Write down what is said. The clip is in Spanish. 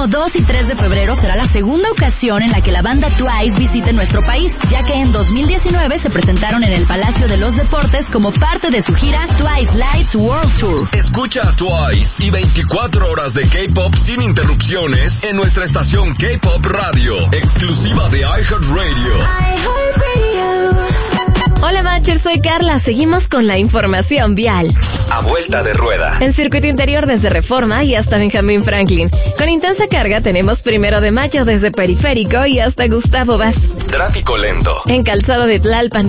próximo 2 y 3 de febrero será la segunda ocasión en la que la banda Twice visite nuestro país, ya que en 2019 se presentaron en el Palacio de los Deportes como parte de su gira Twice Lives World Tour. Escucha a Twice y 24 horas de K-Pop sin interrupciones en nuestra estación K-Pop Radio, exclusiva de iHeartRadio. Hola Matchers, soy Carla. Seguimos con la información vial. A vuelta de rueda. En circuito interior desde Reforma y hasta Benjamín Franklin. Con intensa carga tenemos 1 de Mayo desde Periférico y hasta Gustavo Vaz. Tráfico lento. En Calzada de Tlalpan